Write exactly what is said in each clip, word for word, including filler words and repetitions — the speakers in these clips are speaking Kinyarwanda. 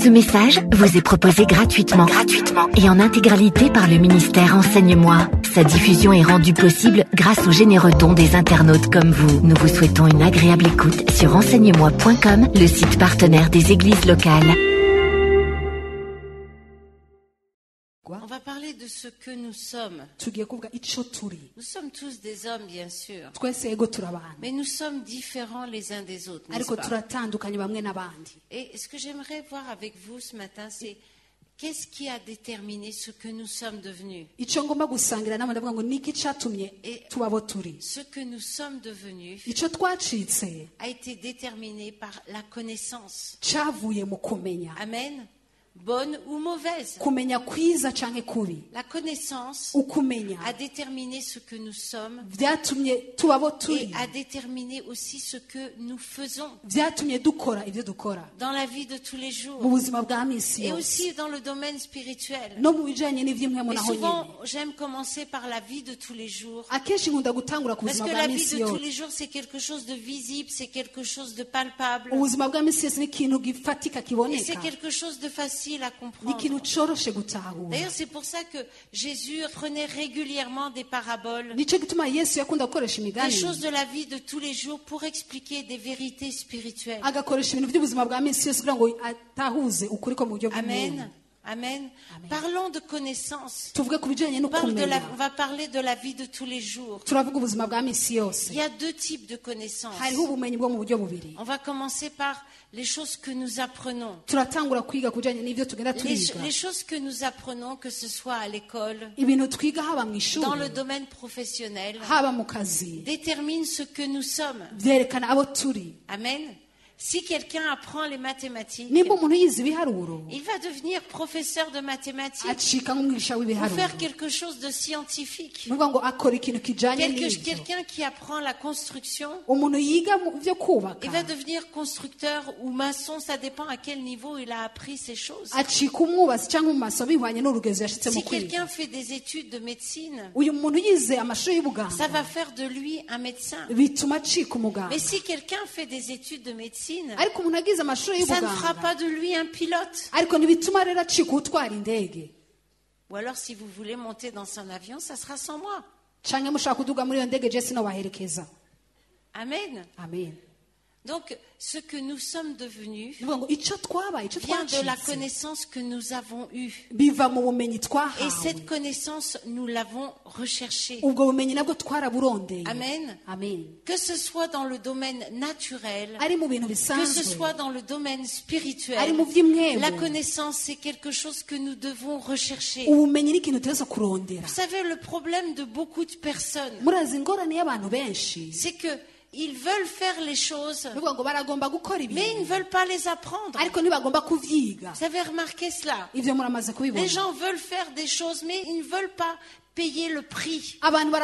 Ce message vous est proposé gratuitement, gratuitement et en intégralité par le ministère Enseigne-moi. Sa diffusion est rendue possible grâce aux généreux dons des internautes comme vous. Nous vous souhaitons une agréable écoute sur enseigne moi point com, le site partenaire des églises locales. On va parler de ce que nous sommes. Nous sommes tous des hommes, bien sûr. Mais nous sommes différents les uns des autres, n'est-ce pas? Et ce que j'aimerais voir avec vous ce matin, c'est qu'est-ce qui a déterminé ce que nous sommes devenus? Et ce que nous sommes devenus a été déterminé par la connaissance. Amen. Bonne ou mauvaise. La connaissance a déterminé ce que nous sommes et a déterminé aussi ce que nous faisons dans la vie de tous les jours et aussi dans le domaine spirituel. Et souvent, j'aime commencer par la vie de tous les jours parce que la vie de tous les jours, c'est quelque chose de visible, c'est quelque chose de palpable et c'est quelque chose de facile à comprendre. D'ailleurs, c'est pour ça que Jésus prenait régulièrement des paraboles, des choses de la vie de tous les jours pour expliquer des vérités spirituelles. Amen. Amen. Amen. Parlons de connaissance. On, parle de la, on va parler de la vie de tous les jours. Il y a deux types de connaissances. On va commencer par les choses que nous apprenons. Les, les choses que nous apprenons, que ce soit à l'école, dans le domaine professionnel, déterminent ce que nous sommes. Amen. Si quelqu'un apprend les mathématiques, il va devenir professeur de mathématiques ou faire quelque chose de scientifique. Quelque, quelqu'un qui apprend la construction, il va devenir constructeur ou maçon, ça dépend à quel niveau il a appris ces choses. Si quelqu'un fait des études de médecine, ça va faire de lui un médecin. Mais si quelqu'un fait des études de médecine, ça ne fera pas de lui un pilote. Ou alors si vous voulez monter dans un avion, ça sera sans moi. Amen. Amen. Donc, ce que nous sommes devenus vient de la connaissance que nous avons eue. Et cette connaissance, nous l'avons recherchée. Amen. Amen. Que ce soit dans le domaine naturel, que ce soit dans le domaine spirituel, la connaissance, c'est quelque chose que nous devons rechercher. Vous savez, le problème de beaucoup de personnes, c'est que ils veulent faire les choses, mais ils ne veulent pas les apprendre. Vous avez remarqué cela? Les gens veulent faire des choses, mais ils ne veulent pas payer le prix.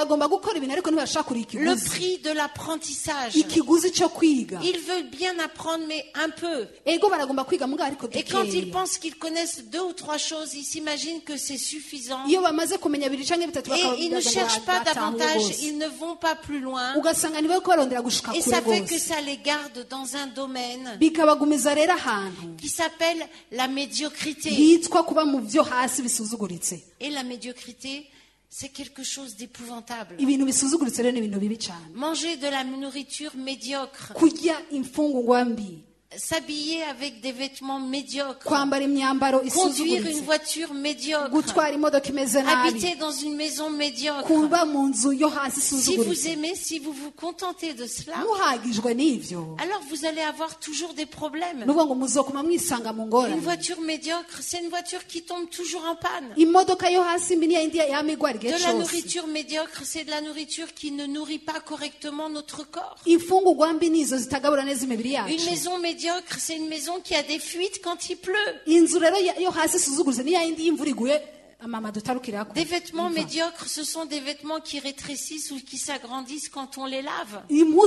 Le prix de l'apprentissage. Ils veulent bien apprendre, mais un peu. Et quand ils pensent qu'ils connaissent deux ou trois choses, ils s'imaginent que c'est suffisant. Et ils ne cherchent pas davantage, ils ne vont pas plus loin. Et ça fait que ça les garde dans un domaine qui s'appelle la médiocrité. Et la médiocrité, c'est quelque chose d'épouvantable. Manger de la nourriture médiocre. S'habiller avec des vêtements médiocres, conduire une voiture médiocre, habiter dans une maison médiocre. Si vous aimez, si vous vous contentez de cela, alors vous allez avoir toujours des problèmes. Une voiture médiocre, c'est une voiture qui tombe toujours en panne. De la nourriture médiocre, c'est de la nourriture qui ne nourrit pas correctement notre corps. Une maison médiocre, c'est une maison qui a des fuites quand il pleut. Des vêtements médiocres, ce sont des vêtements qui rétrécissent ou qui s'agrandissent quand on les lave. Et beaucoup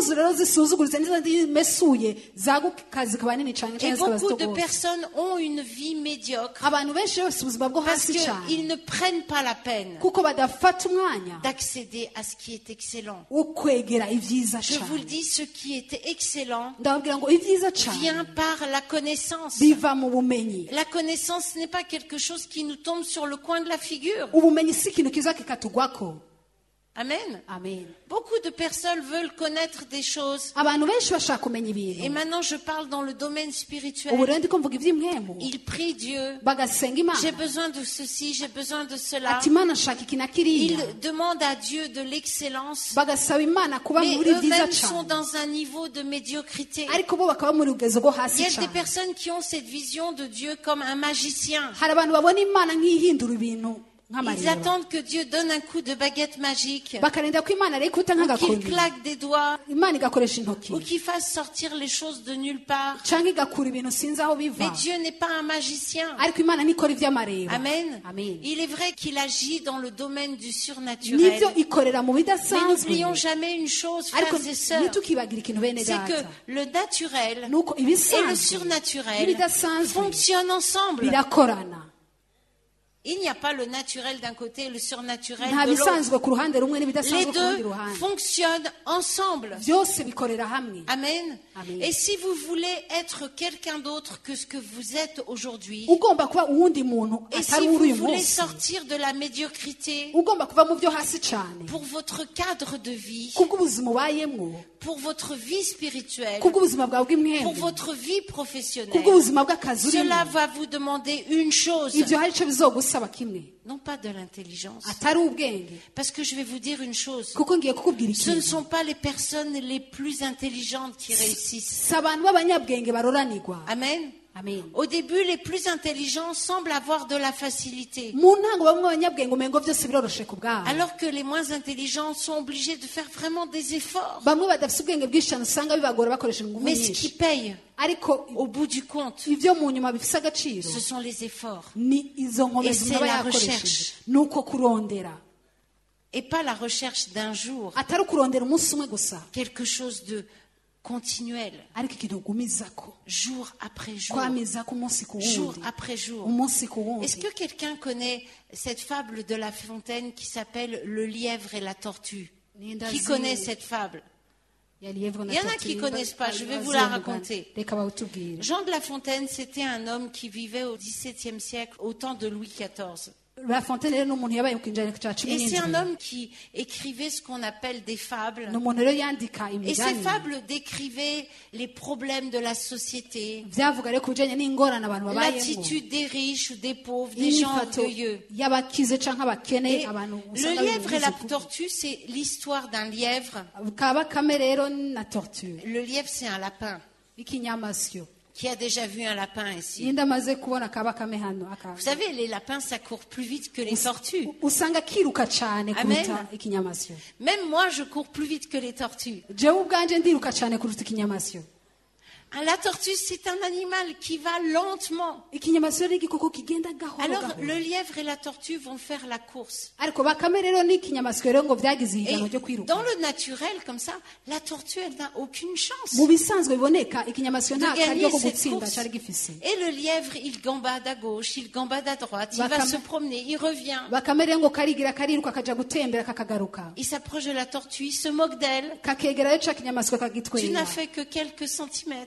de personnes ont une vie médiocre parce qu'ils ne prennent pas la peine d'accéder à ce qui est excellent. Je vous le dis, ce qui est excellent vient par la connaissance. La connaissance n'est pas quelque chose qui nous tombe sur le coin de la figure. Amen. Amen. Beaucoup de personnes veulent connaître des choses. Et maintenant, je parle dans le domaine spirituel. Ils prient Dieu. J'ai besoin de ceci, j'ai besoin de cela. Ils demandent à Dieu de l'excellence. Mais eux-mêmes sont dans un niveau de médiocrité. Il y a des personnes qui ont cette vision de Dieu comme un magicien. Ils attendent que Dieu donne un coup de baguette magique, ou qu'il claque des doigts, ou qu'il fasse sortir les choses de nulle part. Mais Dieu n'est pas un magicien. Amen. Amen. Il est vrai qu'il agit dans le domaine du surnaturel. Mais n'oublions jamais une chose, frères et sœurs, c'est que le naturel et le surnaturel fonctionnent ensemble. Il n'y a pas le naturel d'un côté et le surnaturel de l'autre. Les deux fonctionnent ensemble. Amen. Amen. Et si vous voulez être quelqu'un d'autre que ce que vous êtes aujourd'hui, et si vous voulez sortir de la médiocrité pour votre cadre de vie, pour votre vie spirituelle, pour votre vie professionnelle, cela va vous demander une chose. Non pas de l'intelligence. Parce que je vais vous dire une chose. Ce ne sont pas les personnes les plus intelligentes qui réussissent. Amen. Amen. Au début, les plus intelligents semblent avoir de la facilité. Alors que les moins intelligents sont obligés de faire vraiment des efforts. Mais ce qui paye au bout du compte, ce sont les efforts. Et c'est la recherche. Et pas la recherche d'un jour. Quelque chose de continuel, jour après jour, jour après jour. Est-ce que quelqu'un connaît cette fable de La Fontaine qui s'appelle Le lièvre et la tortue? Qui connaît cette fable? Il y en a qui ne connaissent pas, je vais vous la raconter. Jean de La Fontaine, c'était un homme qui vivait au dix-septième siècle, au temps de Louis quatorze. Et c'est un homme qui écrivait ce qu'on appelle des fables. Et ces fables décrivaient les problèmes de la société, l'attitude des riches ou des pauvres, des gens orgueilleux. Et le lièvre et la tortue, c'est l'histoire d'un lièvre. Le lièvre, c'est un lapin. Qui a déjà vu un lapin ici? Vous savez, les lapins, ça court plus vite que les tortues. Amen. Même moi, je cours plus vite que les tortues. La tortue, c'est un animal qui va lentement. Alors, le lièvre et la tortue vont faire la course. Et dans le naturel, comme ça, la tortue, elle n'a aucune chance de gagner cette course. Et le lièvre, il gambade à gauche, il gambade à droite, il va se promener, il revient. Il s'approche de la tortue, il se moque d'elle. Tu n'as fait que quelques centimètres.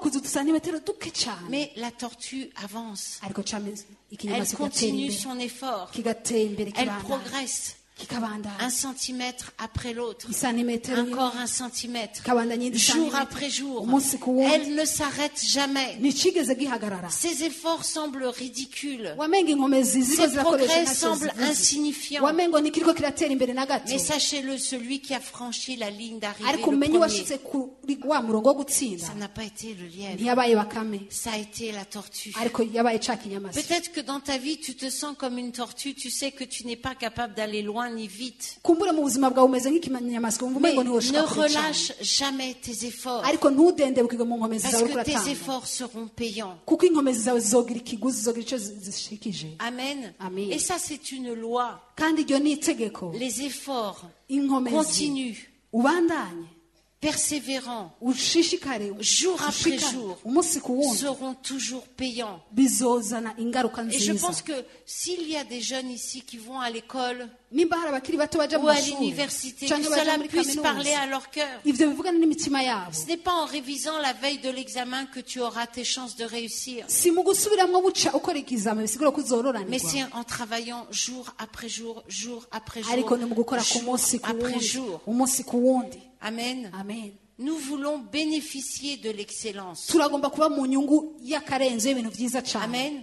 Mais la tortue avance. Elle continue son effort. Elle progresse. Un centimètre après l'autre, encore un centimètre, jour après jour. Elle ne s'arrête jamais. Ses efforts semblent ridicules. Ses progrès semblent insignifiants. Mais sachez-le, celui qui a franchi la ligne d'arrivée, le premier, ça n'a pas été le lièvre, ça a été la tortue. Peut-être que dans ta vie, tu te sens comme une tortue, tu sais que tu n'es pas capable d'aller loin loin ni vite. kumbura mu buzima bwawe umeze nk'ikinyamaswa wumva Mais umengo ne ntiwoshobora kure cyane. relâche jamais tes efforts. ariko ntudendebukirwe mu nkomezi Parce zawe uriko que tes uratanga efforts seront payants. kuko inkomezi zawe zizogira ikiguzi zizogira icyo zi- zishikije. Amen. Amen. Et ça, c'est une loi. kandi iryo ni itegeko. Les efforts inkomezi continus, ubandanye persévérants, ushishikare jour après ushikare, jour, umunsi ku wundi seront toujours payants. bizozana ingaruka Et je nziza. pense que s'il y a des jeunes ici qui vont à l'école nimba hari abakiri bato baja mu ou à mashuri l'université, que canke baja cela muri puisse parler kaminuza à leur cœur. ivyo bivugana n'imitima yabo. Ce n'est pas en révisant la veille de l'examen que tu auras tes chances de réussir, si mu gusubiramwo buca ukora ikizama bisigura ko mais uzororanirwa, c'est en travaillant jour après jour, jour après jour, ariko ni mu gukora ku jour munsi ku après wundi jour. umunsi ku wundi. Amen. amen. Nous voulons bénéficier de l'excellence. turagomba kuba mu nyungu y'akarenzo y'ibintu vyiza cane. Amen.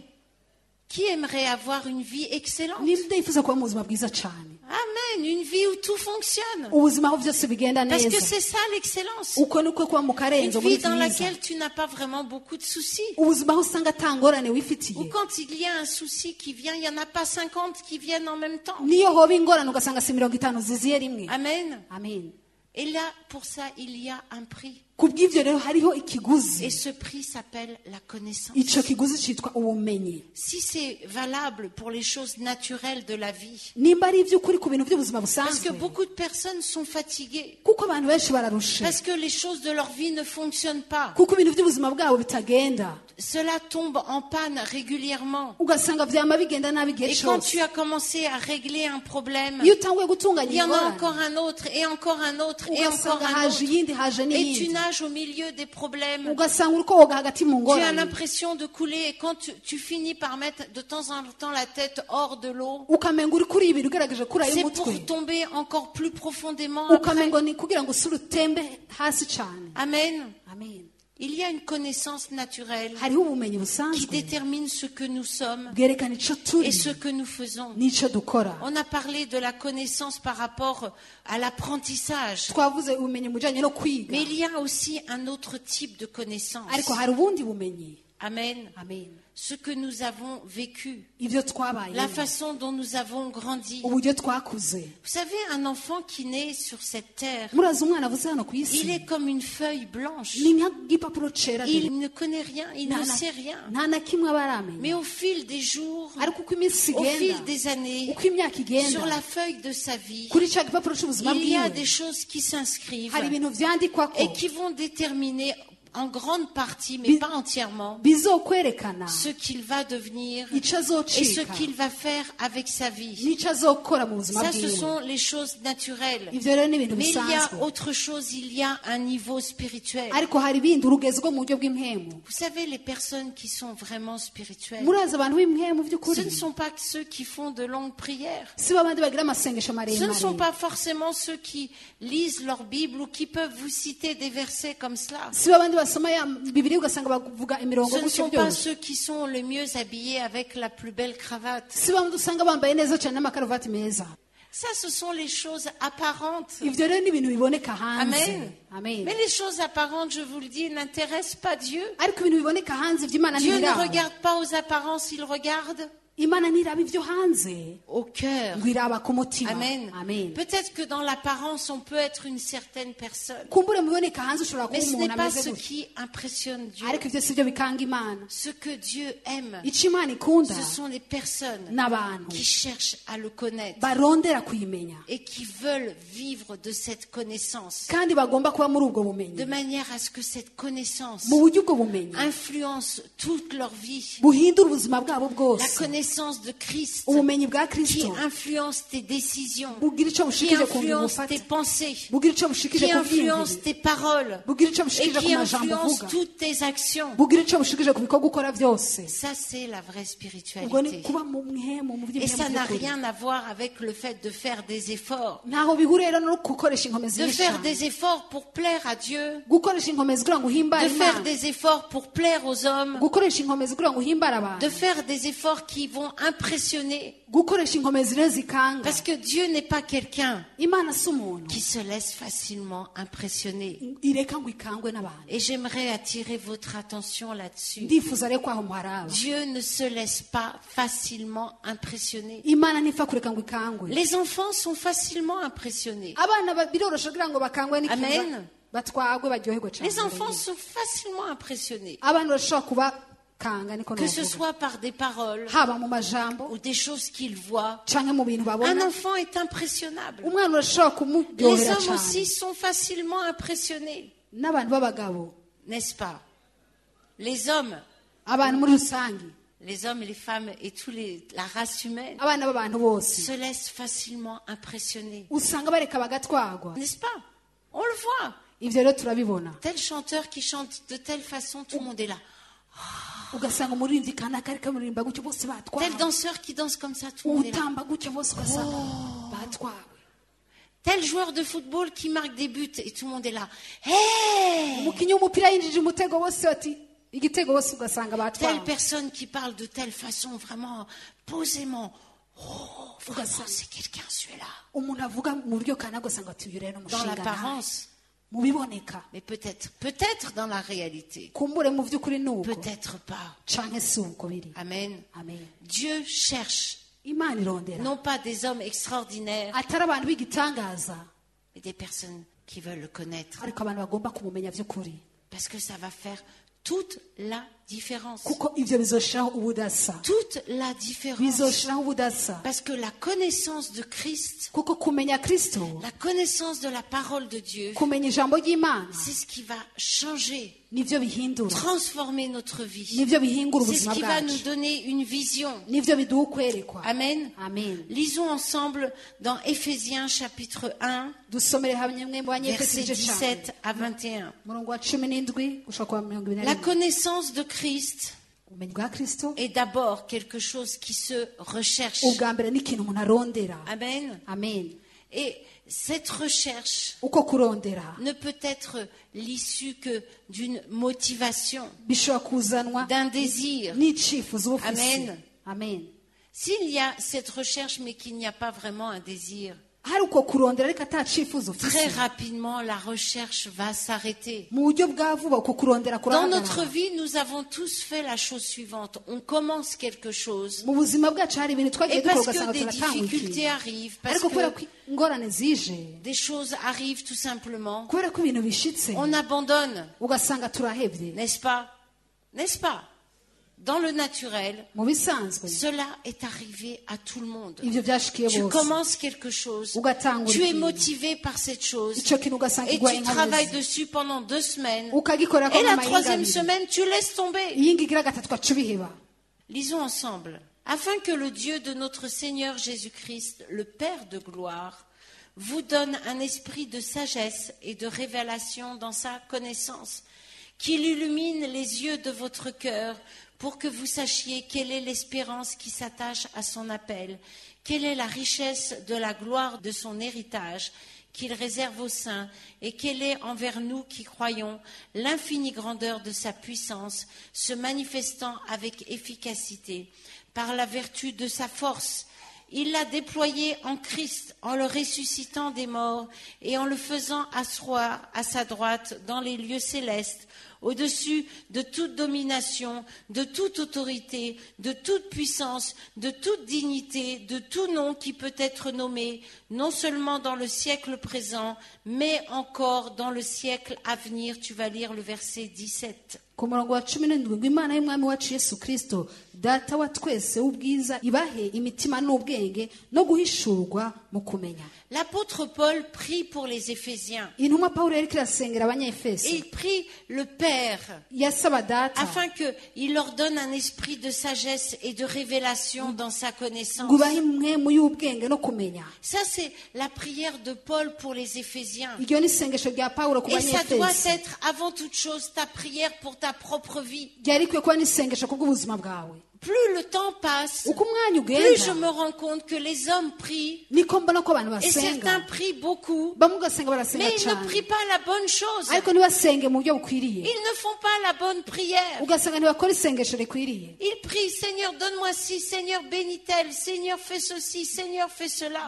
Qui aimerait avoir une vie excellente? ninde yifuza kuba mu buzima bwiza cane? Amen. Une vie où tout fonctionne. ubuzima aho vyose bigenda Parce que neza. c'est ça l'excellence. uko niko kuba mu Une karenzo vie muri dans vyiza. laquelle tu n'as pas vraiment beaucoup de soucis. ubuzima aho usanga ata ngorane Ou wifitiye. quand il y a un souci qui vient, il n'y en a pas cinquante qui viennent en même temps. niyo hoba ingorane ugasanga si mirongo itanu ziziye rimwe. Amen. amen. Et là, pour ça, il y a un prix. kubw'ivyo rero hariho Et ikiguzi. ce prix s'appelle la connaissance. ico kiguzi citwa ubumenyi. Si c'est valable pour les choses naturelles de la vie, nimba ari ivy'ukuri ku bintu vy'ubuzima parce que busanzwe, beaucoup de personnes sont fatiguées, kuko abantu benshi bararushe, parce que les choses de leur vie ne fonctionnent pas. kuko ibintu vy'ubuzima bwabo bitagenda, Cela tombe en panne régulièrement. ugasanga vyama bigenda nabi igihe Et quand cose. tu as commencé à régler un problème, iyo utanguye gutunganya il y en a ingorane, encore un autre, et encore un autre, et encore ugasanga un haje autre. iyindi haje Et tu n'iyindi, nages au milieu des problèmes. ugasanga uriko woga hagati mu Tu as ngorane, l'impression de couler, et quand tu, tu finis par mettre de temps en temps la tête hors de l'eau, ukamenga uri kuri ibintu ugerageje kurayo c'est umutwe, pour tomber encore plus profondément après. ukamengo ni kugira ngo usure utembe hasi cane. Amen. amen. Il y a une connaissance naturelle hariho ubumenyi qui busanzwe détermine ce que nous sommes bwerekana ico turi et ce que nous faisons. n'ico dukora. On a parlé de la connaissance par rapport à l'apprentissage. twavuze ubumenyi mu bijanye no kwiga, Mais il y a aussi un autre type de connaissance. ariko hari ubundi bumenyi. Amen. amen. Ce que nous avons vécu, ivyo twabaye, la façon dont nous avons grandi. uburyo twakuze. Vous savez, un enfant qui naît sur cette terre, murazi umwana avuze hano ku il isi est comme une feuille blanche. ni nk'igipapuro cera de. Il ne connaît rien, il Nta ne na- sait rien. nta na kimwe aba aramenya, Mais au fil des jours, ariko uko iminsi au fil igenda, des années, uko imyaka igenda, sur la feuille de sa vie, kuri ca gipapuro c'ubuzima il y a bwiwe des choses qui s'inscrivent hari ibintu vyandikwako et qui vont déterminer en grande partie, mais Bi- pas entièrement, bizokwerekana ce qu'il va devenir ico et ce azocika qu'il va faire avec sa vie. n'ico azokora mu buzima Ça, ce bwiwe. sont les choses naturelles. ivyo rero ni ibintu Mais il y a bisanzwe, autre chose, il y a un niveau spirituel. ariko hari ibindi urugezi rwo mu buryo bw'impemu. Vous savez, les personnes qui sont vraiment spirituelles, murazi abantu b'impemu ce vy'ukuri ne sont pas que ceux qui font de longues prières. si babandi bagira amasengesho Ce ne sont maremare, pas forcément ceux qui lisent leur Bible ou qui peuvent vous citer des versets comme cela. si babandi basoma ya bibiri ugasanga bavuga imirongo Ce ne gutyo sont pas byose, ceux qui sont le mieux habillés avec la plus belle cravate. si babandi usanga bambaye neza cane n'amakaruvati meza. Ça, ce sont les choses apparentes. ivyo rero ni ibintu biboneka hanze. Amen. amen. Mais les choses apparentes, je vous le dis, n'intéressent pas Dieu. ariko ibintu biboneka hanze vy'Imana Dieu ne ntibiraba. regarde pas aux apparences, il regarde Imana ntiraba ivyo hanze, au cœur. ngo iraba ku mutima. Amen. amen. Peut-être que dans l'apparence, on peut être une certaine personne. kumbure mu biboneka hanze ushobora kuba Mais ce umuntu n'est pas ameze ce gutya, qui impressionne Dieu. ariko ivyo sivyo bikanga Imana. Ce que Dieu aime, ico Imana ikunda ce sont les personnes n'abantu qui cherchent à le connaître barondera kuyimenya et qui veulent vivre de cette connaissance, kandi bagomba kuba muri ubwo bumenyi, de manière à ce que cette connaissance mu buryo ubwo bumenyi influence toute leur vie. buhindura ubuzima bwabo La bwose. connaissance de Christ ubumenyi bwa qui Kristo influence tes décisions, bugira ico qui bushikije ku ngingo influence ufata, tes pensées, bugira ico bushikije qui ku influence vyiyumviro, tes paroles bugira ico et bushikije ku qui majambo influence uvuga, toutes tes actions. bugira ico bushikije ku bikorwa ukora vyose. Ça, c'est la vraie ubwo ni spiritualité. kuba mu mwemu mu Et ça n'a by'imyemukuri. rien à voir avec le fait de faire des efforts. ntaho bihuriye rero no gukoresha inkomezi De faire y'ishamba, des efforts pour plaire à Dieu, gukoresha inkomezi kugira ngo uhimbare de faire Imana, des efforts pour plaire aux hommes, gukoresha inkomezi kugira ngo uhimbare abantu, de faire des efforts qui vont impressionner. gukoresha inkomezi rero zikanga Parce que Dieu n'est pas quelqu'un imana si umuntu qui se laisse facilement impressionner. ireka ngo ikangwe n'abantu Et j'aimerais attirer votre attention là-dessus. ndifuza rero ko aho muharaba Dieu ne se laisse pas facilement impressionner. imana ntifa kureka ngo ikangwe Les enfants sont facilement impressionnés. abana ba- biroroshe kugira ngo bakangwe n'ikintu Amen. batwagwe baryoherwe cyane Les enfants sont facilement impressionnés. abantu bashobora kubakanga niko Que ce novuga soit par des paroles haba mu majambo ou des choses qu'ils voient. canke mu bintu Un babona enfant est impressionnable. umwana urashobora Les kumuryohera hommes aussi cyane sont facilement impressionnés, n'abantu b'abagabo n'est-ce pas? Les hommes, abantu muri rusange les hommes et les femmes et tous les, la race humaine abana b'abantu bose se laissent facilement impressionner, usanga bareka bagatwagwa n'est-ce pas? On le voit. ivyo rero turabibona Tel chanteur qui chante de telle façon, tout le monde est là. ugasanga umuririmbyi kanaka ariko amuririmba gutyo bose Tel batwawe danseur qui danse comme ça, tout le monde est là. utamba gutyo bose ugasanga batwawe Tel joueur de football qui marque des buts et tout le monde est là. Hey! umukinnyi w'umupira yinjije umutego bose bati igitego bose ugasanga batwawe Telle personne qui parle de telle façon, vraiment posément. Oh, vraiment, c'est quelqu'un celui-là. umuntu avuga mu buryo kanaka ugasanga ati uyu rero Dans n'umushinga l'apparence, mu biboneka mais peut-être, peut-être dans la réalité. kumbure mu by'ukuri ni uko Peut-être pas. canke si uko biri Amen. amen Dieu cherche imana irondera non pas des hommes extraordinaires, atari abantu b'igitangaza mais des personnes qui veulent le connaître. ariko abantu bagomba kumumenya by'ukuri Parce que ça va faire toute la différence. kuko ivyo bizoshiraho ubudasa Toute la différence. bizoshiraho ubudasa Parce que la connaissance de Christ, kuko kumenya kristo la connaissance de la parole de Dieu, kumenya ijambo ry'imana c'est ce qui va changer, nivyo bihindura transformer notre vie. nivyo bihingura C'est ce ubuzima qui va nous bwacu donner une vision. nivyo biduha ukwerekwa Amen. amen Lisons ensemble dans Éphésiens chapitre un, dusomere hamwe mwe mu banyefesi versets igice ca dix-sept à vingt et un. murongo wa cumi n'indwi gushika kwa mirongo ibiri na La rimwe connaissance de Christ ubumenyi bwa kristo est d'abord quelque chose qui se recherche. ubwa mbere ni ikintu umuntu arondera Amen. amen Et cette recherche uko kurondera ne peut être l'issue que d'une motivation, bishobora kuzanwa d'un désir. n'icyifuzo uba ufise Amen. amen S'il y a cette recherche mais qu'il n'y a pas vraiment un désir, hari uko kurondera ariko ata cyifuzo très ufise rapidement la recherche va s'arrêter. mu buryo bwa vuba uko kurondera Dans notre kurahagarara vie, nous avons tous fait la chose suivante. On commence quelque chose. mu buzima bwacu hari ibintu twagiye Et dukora parce que ugasanga des turatanga difficultés ikintu arrivent, parce ariko kubera que ko ingorane zije des choses arrivent tout simplement, kubera ko ibintu bishitse on abandonne, ugasanga turahevye n'est-ce pas? N'est-ce pas? Dans le naturel, mu bisanzwe cela est arrivé à tout le monde. ivyo byashikiye Tu bose commences quelque chose, ugatangura tu es ikintu motivé par cette chose, ico kintu ugasanga et igwa tu travailles inkomezi dessus pendant deux semaines, ukagikorera et la nk'amahinga troisième abiri semaine, tu laisses tomber. iyingi igira gatatu ugaca ubiheba Lisons ensemble. Afin que le Dieu de notre Seigneur Jésus-Christ, le Père de gloire, vous donne un esprit de sagesse et de révélation dans sa connaissance, qu'il illumine les yeux de votre cœur pour que vous sachiez quelle est l'espérance qui s'attache à son appel, quelle est la richesse de la gloire de son héritage qu'il réserve aux saints, et quelle est envers nous qui croyons l'infinie grandeur de sa puissance, se manifestant avec efficacité par la vertu de sa force. Il l'a déployé en Christ, en le ressuscitant des morts et en le faisant asseoir à sa droite dans les lieux célestes, au-dessus de toute domination, de toute autorité, de toute puissance, de toute dignité, de tout nom qui peut être nommé, non seulement dans le siècle présent, mais encore dans le siècle à venir. Tu vas lire le verset dix-sept. ku murongo wa cumi n'indwi ngo imana y'umwami wacu yesu kristo data wa twese w'ubwiza ibahe imitima n'ubwenge no guhishurwa mu kumenya. L'apôtre Paul prie pour les Éphésiens. intumwa pawulo yariko irasengera abanyefeso Et il prie le Père yasaba data afin qu'il leur donne un esprit de sagesse et de révélation dans sa connaissance. ngo ubahe impwemu y'ubwenge no kumenya. Ça, c'est la prière de Paul pour les Éphésiens. iryo ni isengesho rya pawulo ku Et ça doit banyefeso être avant toute chose ta prière pour ta propre vie, ryari rikwiye kuba n'isengesho ku bw'ubuzima bwawe plus le temps passe, plus je me rends compte que les hommes prient, et certains prient beaucoup, mais ils ne prient pas la bonne chose. Ils ne font pas la bonne prière. Ils prient, Seigneur, donne-moi ci, Seigneur, bénis-tel, Seigneur, fais ceci, Seigneur, fais cela.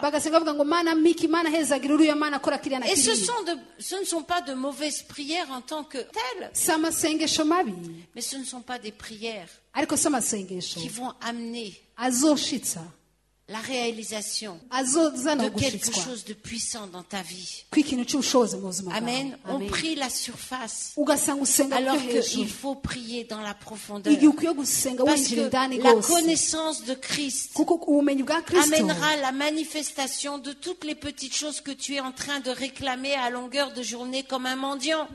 Et ce, sont de, ce ne sont pas de mauvaises prières en tant que telles, mais ce ne sont pas des prières qui vont amener la réalisation de quelque chose de puissant dans ta vie. Amen. On prie la surface alors qu'il faut prier dans la profondeur. Parce que la connaissance de Christ amènera la manifestation de toutes les petites choses que tu es en train de réclamer à longueur de journée comme un mendiant.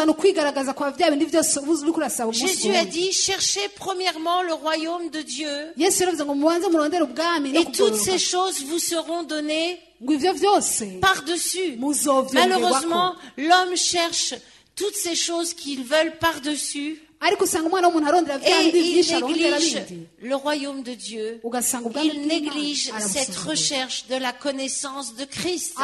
Jésus a dit, cherchez premièrement le royaume de Dieu. Et toutes ces choses vous seront données par-dessus. Malheureusement, l'homme cherche toutes ces choses qu'il veut par-dessus. Et il néglige le royaume de Dieu. Il néglige cette recherche de la connaissance de Christ.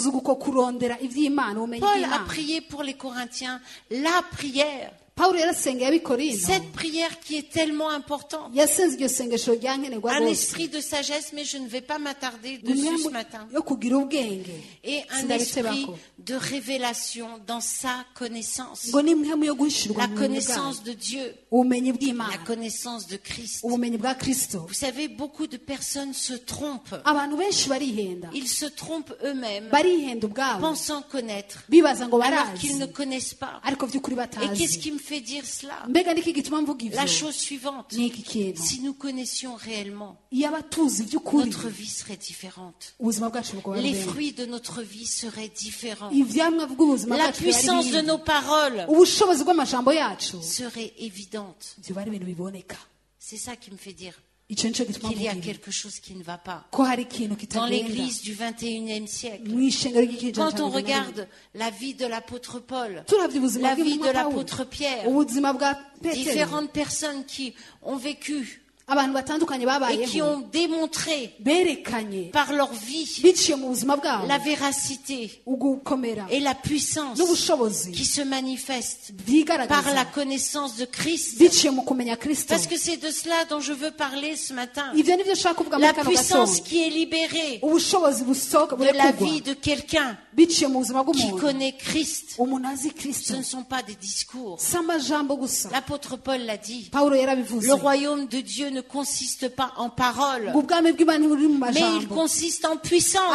Paul a prié pour les Corinthiens la prière. Cette prière qui est tellement importante. Un esprit de sagesse, mais je ne vais pas m'attarder dessus ce matin. Et un esprit de révélation dans sa connaissance. La connaissance de Dieu. La connaissance de Christ. Vous savez, beaucoup de personnes se trompent. Ils se trompent eux-mêmes, pensant connaître, alors qu'ils ne connaissent pas. Et qu'est-ce qui me fait dire cela? La chose suivante, si nous connaissions réellement, notre vie serait différente. Les fruits de notre vie seraient différents. La puissance de nos paroles serait évidente. C'est ça qui me fait dire qu'il y a quelque chose qui ne va pas dans l'église du vingt et unième siècle. Quand on regarde la vie de l'apôtre Paul, la vie de l'apôtre Pierre, différentes personnes qui ont vécu et qui ont démontré par leur vie la véracité et la puissance qui se manifeste par la connaissance de Christ. Parce que c'est de cela dont je veux parler ce matin. La puissance qui est libérée de la vie de quelqu'un qui connaît Christ. Ce ne sont pas des discours. L'apôtre Paul l'a dit. Le royaume de Dieu ne consiste pas en paroles, mais il consiste en puissance.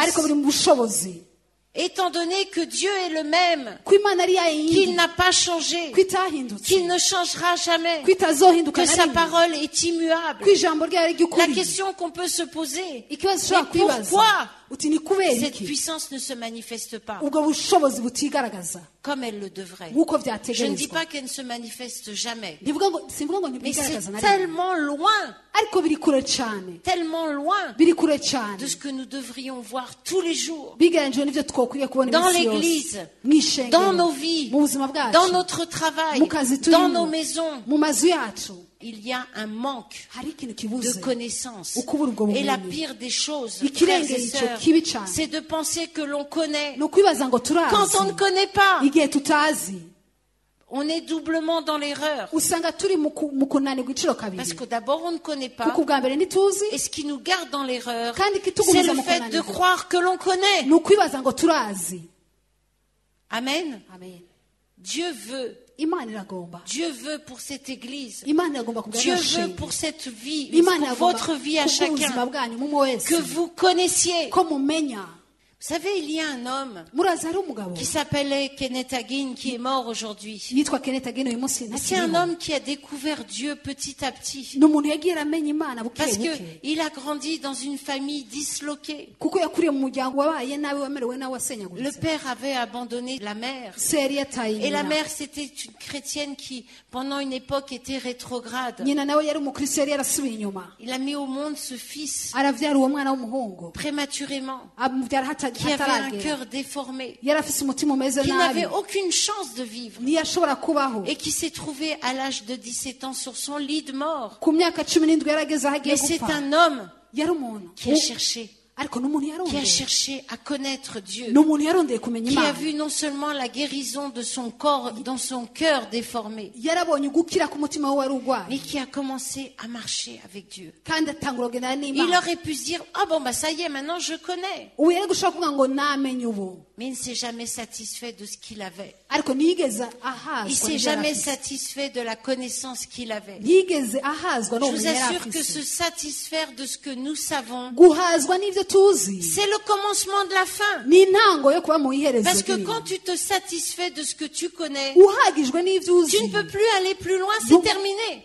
Étant donné que Dieu est le même, qu'il n'a pas changé, qu'il ne changera jamais, que sa parole est immuable, la question qu'on peut se poser est pourquoi cette puissance ne se manifeste pas comme elle le devrait. Je ne dis pas qu'elle ne se manifeste jamais, mais c'est tellement loin, tellement loin de ce que nous devrions voir tous les jours dans l'église, dans nos vies, dans notre travail, dans nos maisons. Il y a un manque de connaissances. Et la pire des choses, frères et sœurs, c'est de penser que l'on connaît quand on ne connaît pas. On est doublement dans l'erreur. Parce que d'abord on ne connaît pas. Et ce qui nous garde dans l'erreur, c'est le fait de croire que l'on connaît. Amen. Dieu veut. Dieu veut pour cette église. Dieu veut pour cette vie, pour votre vie à chacun, que vous connaissiez. Vous savez, il y a un homme qui s'appelait Kenneth Hagin, qui est mort aujourd'hui. C'est un homme qui a découvert Dieu petit à petit. Parce qu'il a grandi dans une famille disloquée. Le père avait abandonné la mère. Et la mère, c'était une chrétienne qui, pendant une époque, était rétrograde. Il a mis au monde ce fils prématurément. qui avait un cœur déformé, qui n'avait aucune chance de vivre et qui s'est trouvé à l'âge de dix-sept ans sur son lit de mort. Mais c'est un homme qui a cherché. Qui a cherché à connaître Dieu, qui a vu non seulement la guérison de son corps, dans son cœur déformé, mais qui a commencé à marcher avec Dieu. Il aurait pu se dire, ah oh bon bah ça y est, maintenant je connais. Mais il ne s'est jamais satisfait de ce qu'il avait. Il ne s'est jamais satisfait de la connaissance qu'il avait. Je vous assure que se satisfaire de ce que nous savons, c'est le commencement de la fin. Parce que quand tu te satisfais de ce que tu connais, tu ne peux plus aller plus loin, c'est terminé.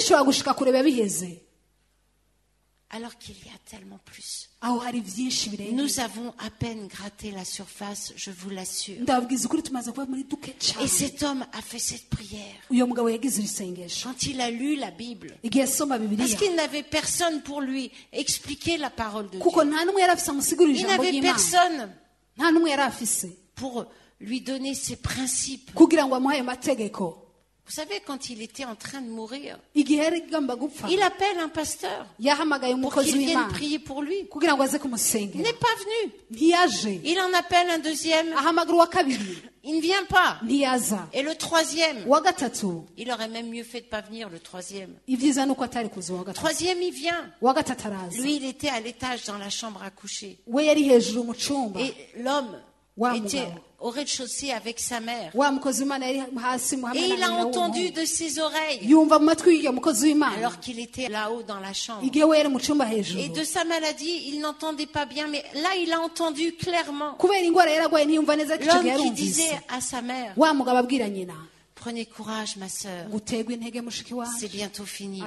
Alors qu'il y a tellement plus. Nous avons à peine gratté la surface, je vous l'assure. Et cet homme a fait cette prière quand il a lu la Bible. Parce qu'il n'avait personne pour lui expliquer la parole de Dieu. Il n'avait personne pour lui donner ses principes. Vous savez, quand il était en train de mourir, il appelle un pasteur pour qu'il vienne prier pour lui. Il n'est pas venu. Il en appelle un deuxième. Il ne vient pas. Et le troisième, il aurait même mieux fait de ne pas venir, le troisième. Le troisième, il vient. Lui, il était à l'étage dans la chambre à coucher. Et l'homme était au rez-de-chaussée avec sa mère. Et il a entendu de ses oreilles, alors qu'il était là-haut dans la chambre. Et de sa maladie, il n'entendait pas bien, mais là, il a entendu clairement. L'homme qui disait à sa mère, prenez courage, ma sœur, c'est bientôt fini.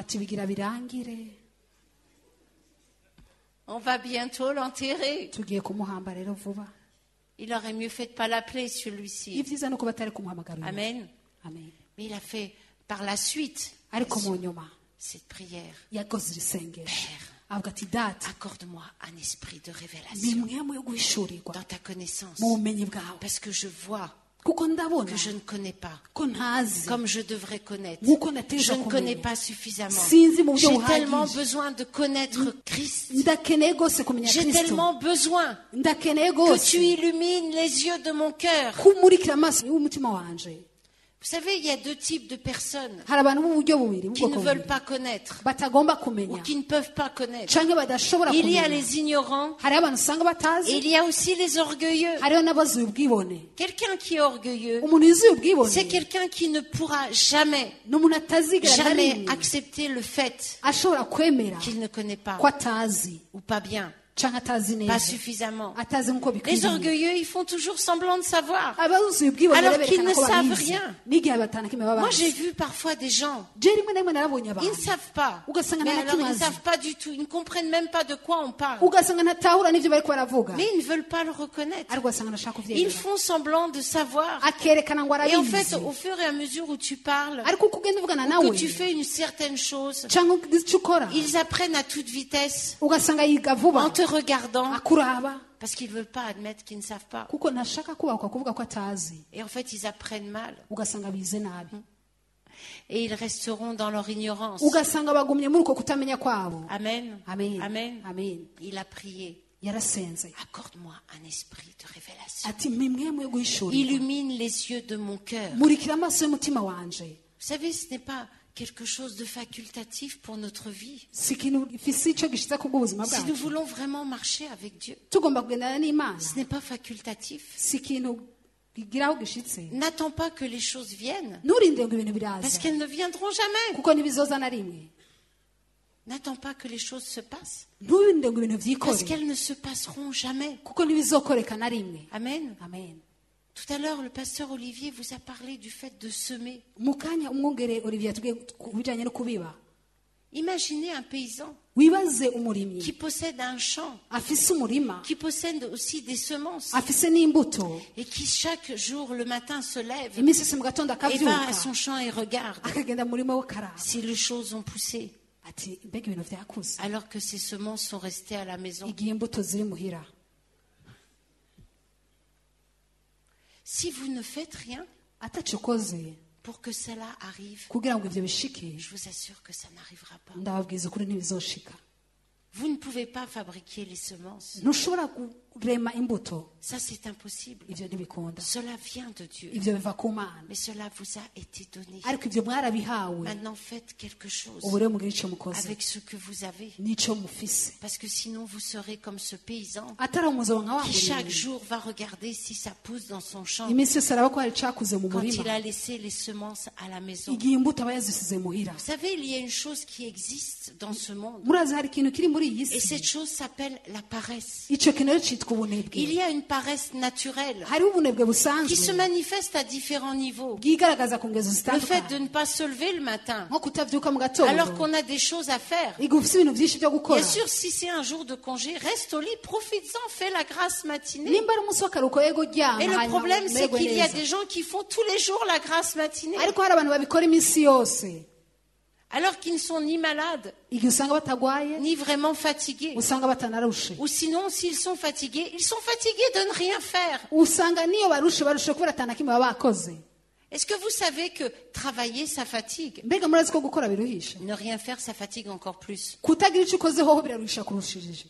On va bientôt l'enterrer. Il aurait mieux fait de ne pas l'appeler, celui-ci. Amen. Mais il a fait par la suite cette prière. Père, accorde-moi un esprit de révélation dans ta connaissance. Parce que je vois que je ne connais pas comme je devrais connaître. Je ne connais pas suffisamment. J'ai tellement besoin de connaître Christ. J'ai tellement besoin que tu illumines les yeux de mon cœur. Vous savez, il y a deux types de personnes qui ne veulent pas connaître ou qui ne peuvent pas connaître. Il y a les ignorants et il y a aussi les orgueilleux. Quelqu'un qui est orgueilleux, c'est quelqu'un qui ne pourra jamais, jamais accepter le fait qu'il ne connaît pas ou pas bien. Pas suffisamment. Les orgueilleux, ils font toujours semblant de savoir, alors qu'ils ne savent rien. Moi, j'ai vu parfois des gens, ils ne savent pas, mais alors ils ne savent pas du tout, ils ne comprennent même pas de quoi on parle. Mais ils ne veulent pas le reconnaître. Ils font semblant de savoir. Et en fait, au fur et à mesure où tu parles, ou que tu fais une certaine chose, ils apprennent à toute vitesse, en te regardant, parce qu'ils ne veulent pas admettre qu'ils ne savent pas. Et en fait, ils apprennent mal. Et ils resteront dans leur ignorance. Amen. Amen. Amen. Il a prié. Accorde-moi un esprit de révélation. Illumine les yeux de mon cœur. Vous savez, ce n'est pas quelque chose de facultatif pour notre vie. Si nous voulons vraiment marcher avec Dieu, ce n'est pas facultatif. N'attends pas que les choses viennent, parce qu'elles ne viendront jamais. N'attends pas que les choses se passent, parce qu'elles ne se passeront jamais. Amen. Amen. Tout à l'heure, le pasteur Olivier vous a parlé du fait de semer. Imaginez un paysan qui possède un champ, qui possède aussi des semences, et qui chaque jour le matin se lève et va à son champ et regarde si les choses ont poussé, alors que ces semences sont restées à la maison. Si vous ne faites rien ataco ukoze pour que cela arrive, kugira ngo ivyo bishike, je vous assure que ça n'arrivera pas. ndababwiza ukuri ntibizoshika. Vous ne pouvez pas fabriquer les semences. ntushobora kurema imbuto, Ça, c'est impossible. ivyo ntibikunda. Cela vient de Dieu. Ivyo biva ku Mana, Mais cela vous a été donné. ariko ivyo mwarabihawe. Maintenant, faites quelque chose ubu rero mugire ico mukoze avec ce que vous avez. n'ico mufise, Parce que sinon, vous serez comme ce paysan atari umuzo nka qui chaque wambaye jour va regarder si ça pousse dans son champ iminsi yose araba ko hari icakuze mu quand il murima, a laissé les semences à la maison. igihe imbuto aba yazisize muhira. Vous savez, il y a une chose qui existe dans ce monde. murazi hari ikintu kiri muri iyi Et si, cette chose s'appelle la paresse. ico kintu rero citwa Il ubunebwe. y a une paresse naturelle hariho ubunebwe qui se busanzwe manifeste à différents niveaux. bwigaragaza ku ngezo Le fait de zitandukanye, ne pas se lever le matin nko kutavyuka mu alors gatondo qu'on a des choses à faire. igihe ufise ibintu vyinshi vyo gukora. Bien sûr, si c'est un jour de congé, reste au lit, profites-en, fais la grâce matinée. nimba ari umunsi w'akaruhuko yego ryama, Et le hanyuma problème, c'est umererwe qu'il y a neza. des gens qui font tous les jours la grâce matinée, ariko hari abantu babikora iminsi yose, alors qu'ils ne sont ni malades, igihe usanga batagwaye, ni vraiment fatigués. usanga batanarushe, Ou sinon, s'ils sont fatigués, ils sont fatigués de ne rien faire. usanga niyo barushe barushe kubera atana kimwe baba bakoze. Est-ce que vous savez que travailler, ça fatigue? mbega murazi ko gukora biruhisha, Ne rien faire, ça fatigue encore plus. kutagira ico ukoze hoho biraruhisha kurushirije.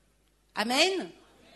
Amen.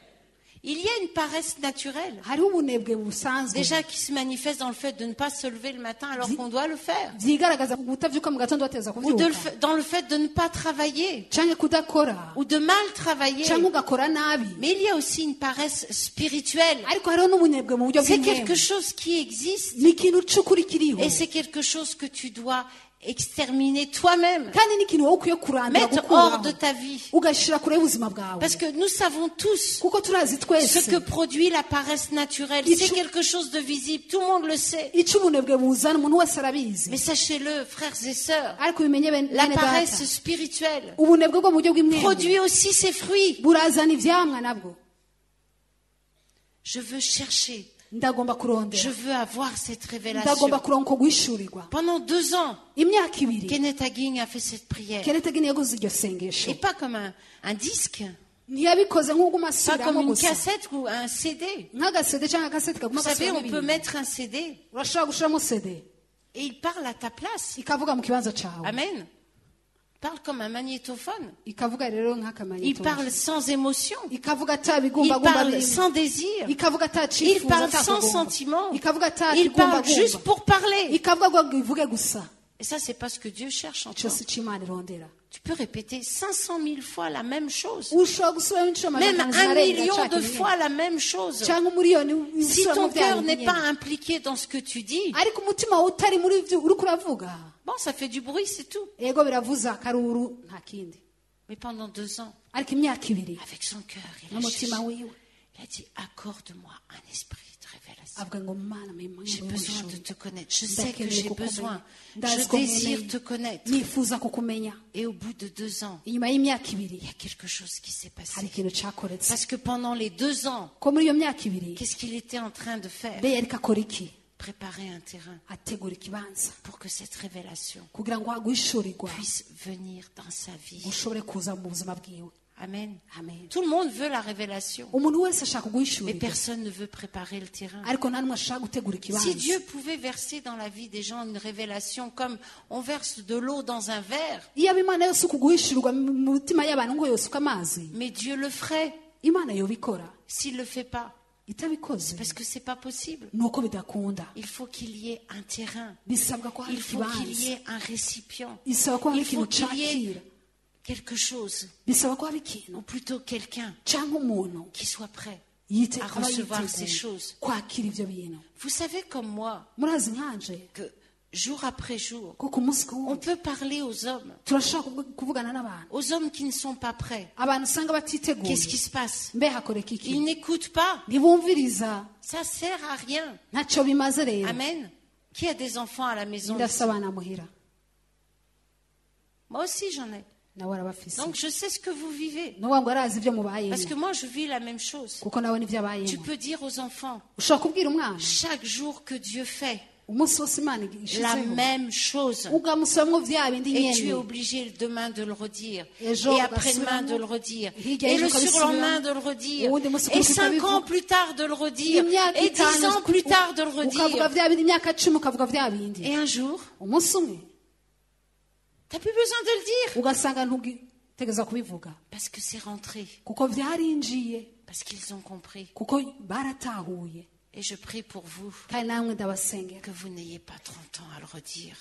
Il y a une paresse naturelle, hariho ubunebwe busanzwe déjà qui se manifeste dans le fait de ne pas se lever le matin alors qu'on doit le faire. vyigaragaza mu kutavyuka mu gatondo bateza Ou de le kuvyuka, fa- dans le fait de ne pas travailler, canke kudakora, ou de mal travailler. canke ugakora nabi. Mais il y a aussi une paresse spirituelle. ariko hariho n'ubunebwe mu buryo C'est bw'imwemwe, quelque chose qui existe. ni ikintu c'ukuri kiriho, Et c'est quelque chose que tu dois exterminer toi-même. kandi ni ikintu wowe ukwiye kurandura Mettre hors gukuraho, de ta vie. ugashira kure y'ubuzima bwawe, Parce que nous savons tous kuko turazi ce twese que produit la paresse naturelle. Il C'est faut- quelque chose de visible. Tout le monde le sait. ico ubunebwe buzana umuntu wese arabizi. Mais sachez-le, frères et sœurs, ariko bimenye bene la bene paresse data, spirituelle ubunebwe bwo mu buryo bw'imwemwe produit aussi ses fruits. burazana ivyamwa nabwo. Je veux chercher. ndagomba Je kurondera, veux avoir cette révélation. ndagomba kuronka guhishurirwa. Pendant deux ans, imyaka ibiri Kenneth Hagin a fait cette prière. Kenneth Hagin yaguze iryo sengesho, Et pas comme un, un disque, ntiyabikoze pas nk'ugumasubiramo comme une gusa, cassette ou un C D. nk'agasede cyangwa agasete kaguma Vous savez, gasubiramo on peut ibintu. mettre un C D urashobora gushiramo sede et il parle à ta place. ikavuga mu kibanza cawe, Amen. Il parle comme un magnétophone. ikavuga rero Il nk'akamanyito, parle sans émotion. ikavuga ata Il bigumbagumba parle birimo, sans désir. ikavuga ata Il cifuzo parle ata sans kugomba, sentiment. ikavuga ata Il parle kigumbagumba, juste pour parler. ikavuga ngo ivuge gusa. Et ça, c'est pas ce que Dieu cherche en ico toi. si c'Imana irondera. Tu peux répéter cinq cent mille fois la même chose. ushobora gusubiramo incuro Même amajana un arenga million cumi de n'imwe. fois la même chose. cyangwa umuriyoni Si usubiramo ton bya cœur bindi n'est nyene. pas impliqué dans ce que tu dis, ariko umutima wawe utari muri ivyo uriko uravuga, bon, ça fait du bruit, c'est tout. ego biravuza akaruru nta kindi. Mais pendant deux ans, ariko imyaka ibiri avec son cœur, il a, n'umutima cherché. wiwe Il a dit, accorde-moi un esprit de révélation. avuga ngo mana mpa J'ai impamvu besoin de y'ubushobozi. te connaître. Je sais que Ndakeneye j'ai kukumenya. besoin. Ndazi Je ko désire nkeneye. te connaître. nifuza kukumenya. Et au bout de deux ans, inyuma y'imyaka ibiri il y a quelque chose qui s'est hari passé. ikintu cakoretse, Parce que pendant les deux ans, ko muri iyo myaka ibiri qu'est-ce qu'il était en train de faire? be yariko akora iki? Préparer un terrain ategura ikibanza pour que cette révélation kugira ngo haguhishurirwa puisse venir dans sa vie. ushobore kuza mu buzima bwiwe. Amen. Amen. Tout le monde veut la révélation, umuntu wese ashaka mais kuguhishurirwa, personne ne veut préparer le terrain. ariko nta n'umwe ashaka gutegura Si ikibanza. Dieu pouvait verser dans la vie des gens une révélation comme on verse de l'eau dans un verre, iyo aba imana yose ukuguhishurirwa mu mitima y'abantu ngo yosuka amazi, mais Dieu le ferait. imana yobikora. S'il ne le fait pas, itabikoze parce que c'est pas possible. nuko bidakunda. Il faut qu'il y ait un terrain. bisabwa ko hari Il faut qu'il y ikibanza, ait un récipient. bisaba ko hari Il faut ikintu qu'il y ait cakira, quelque chose, bisaba ko hari ikintu ou plutôt quelqu'un cyangwa umuntu qui soit prêt. yite à aba recevoir ces yiteguye choses. kwakira ivyo bintu. Vous savez comme moi murazi nkanje que jour après jour, ko ku munsi ku on wundi peut parler aux hommes, turashobora kuvu- kuvugana n'abantu, aux hommes qui ne sont pas prêts. abantu usanga batiteguye. Qu'est-ce qui se passe? mbe hakoreka iki? Ils n'écoutent pas. ntibumviriza, Ça sert à rien. ntacyo bimaze rero. Amen. Qui a des enfants à la maison? ndafise abana muhira, Moi aussi j'en ai. nawe arabafise, Donc je sais ce que vous vivez. nuwa ngo arazi ivyo mubayemo, Parce que moi je vis la même chose. kuko nawe nivyo Tu abayemo. peux dire aux enfants, ushobora kubwira umwana chaque jour que Dieu fait, la même chose. Et tu es obligé demain de le redire. Et après-demain de le redire. Et le surlendemain de le redire. Et cinq ans plus tard de le redire. Et dix ans plus tard de le redire. Et un jour, tu n'as plus besoin de le dire. Parce que c'est rentré. Parce qu'ils ont compris. Et je prie pour vous que vous n'ayez pas trente ans à le redire.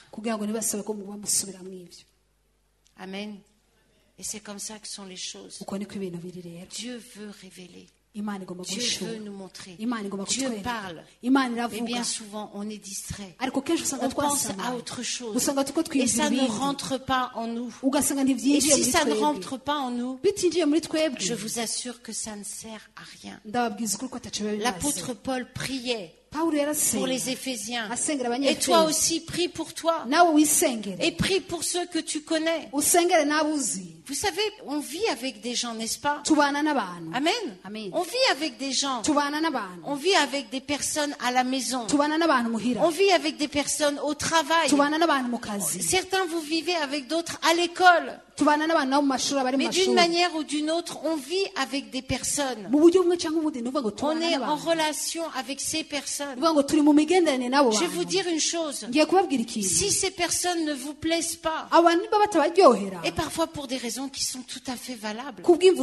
Amen. Et c'est comme ça que sont les choses. Dieu veut révéler. Dieu veut nous montrer. Dieu parle. Mais bien souvent, on est distrait. On pense à autre chose. Et ça ne rentre pas en nous. Et si ça ne rentre pas en nous, je vous assure que ça ne sert à rien. L'apôtre Paul priait pour les Éphésiens. Et toi aussi, prie pour toi. Et prie pour ceux que tu connais. Vous savez, on vit avec des gens, n'est-ce pas? Amen. Amen. On vit avec des gens. On vit avec des personnes à la maison. On vit avec des personnes au travail. Certains, vous vivez avec d'autres à l'école. Mais d'une manière ou d'une autre, on vit avec des personnes. On est en relation avec ces personnes. Je vais vous dire une chose. Si ces personnes ne vous plaisent pas, et parfois pour des raisons qui sont tout à fait valables,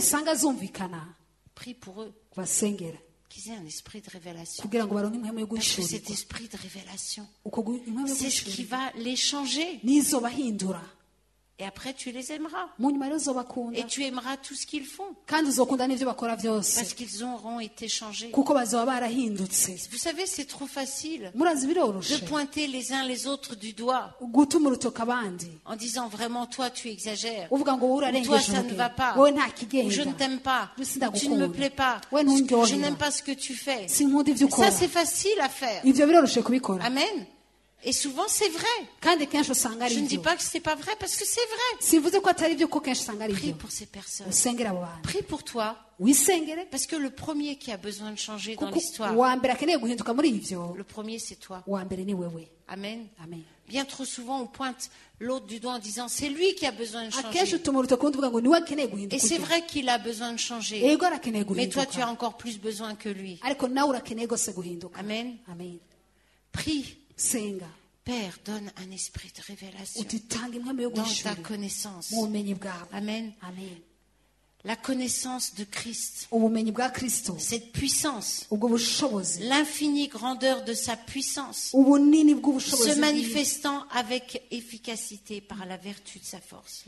prie pour eux. Qu'ils aient un esprit de révélation. Parce que cet esprit de révélation, c'est ce qui va les changer. Et après, tu les aimeras. Et tu aimeras tout ce qu'ils font. Parce qu'ils auront été changés. Vous savez, c'est trop facile de pointer les uns les autres du doigt. En disant vraiment, toi, tu exagères. Ou toi, ça ne va pas. Ou je ne t'aime pas. Ou tu ne me plais pas. Je n'aime pas ce que tu fais. Ça, c'est facile à faire. Amen. Et souvent, c'est vrai. Je ne dis pas que ce n'est pas vrai parce que c'est vrai. Prie pour ces personnes. Prie pour toi. Parce que le premier qui a besoin de changer dans l'histoire, le premier, c'est toi. Amen. Bien trop souvent, on pointe l'autre du doigt en disant c'est lui qui a besoin de changer. Et c'est vrai qu'il a besoin de changer. Mais toi, tu as encore plus besoin que lui. Amen. Prie. Père, donne un esprit de révélation dans ta connaissance. Amen. La connaissance de Christ, cette puissance, l'infinie grandeur de sa puissance, se manifestant avec efficacité par la vertu de sa force.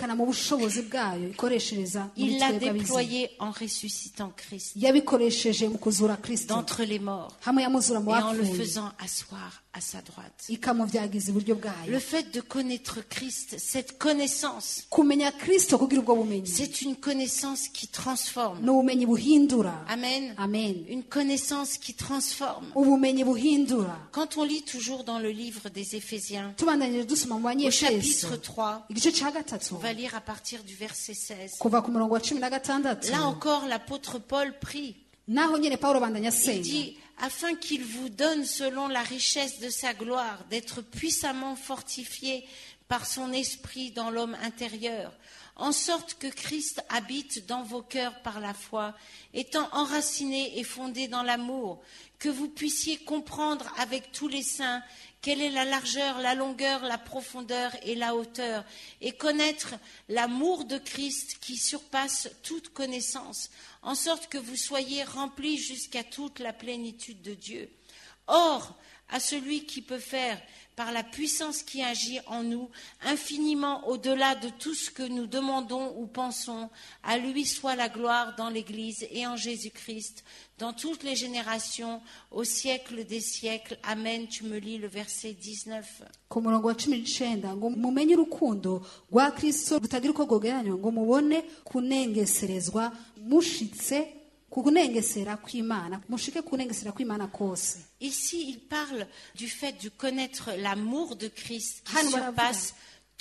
Il l'a déployé en ressuscitant Christ d'entre les morts et en le faisant asseoir à sa droite. Le fait de connaître Christ, cette connaissance, c'est une connaissance qui transforme. Amen. Amen. Une connaissance qui transforme. Quand on lit toujours dans le livre des Éphésiens, au chapitre trois, on va lire à partir du verset seize. Là encore, l'apôtre Paul prie. Il dit, afin qu'il vous donne selon la richesse de sa gloire, d'être puissamment fortifié par son esprit dans l'homme intérieur, en sorte que Christ habite dans vos cœurs par la foi, étant enraciné et fondé dans l'amour, que vous puissiez comprendre avec tous les saints quelle est la largeur, la longueur, la profondeur et la hauteur, et connaître l'amour de Christ qui surpasse toute connaissance, en sorte que vous soyez remplis jusqu'à toute la plénitude de Dieu. Or, à celui qui peut faire, par la puissance qui agit en nous, infiniment au-delà de tout ce que nous demandons ou pensons, à lui soit la gloire dans l'Église et en Jésus-Christ, dans toutes les générations, au siècle des siècles. Amen. Tu me lis le verset dix-neuf. Ku murongo wa cumi n'icenda ngo mumenye urukundo rwa Kristo rutagira uko rwogereranywa ngo mubone kunengeserezwa mushitse kunengesera kw'Imana mushike kunengesera kw'Imana kose. Ici, il parle du fait de connaître l'amour de Christ qui surpasse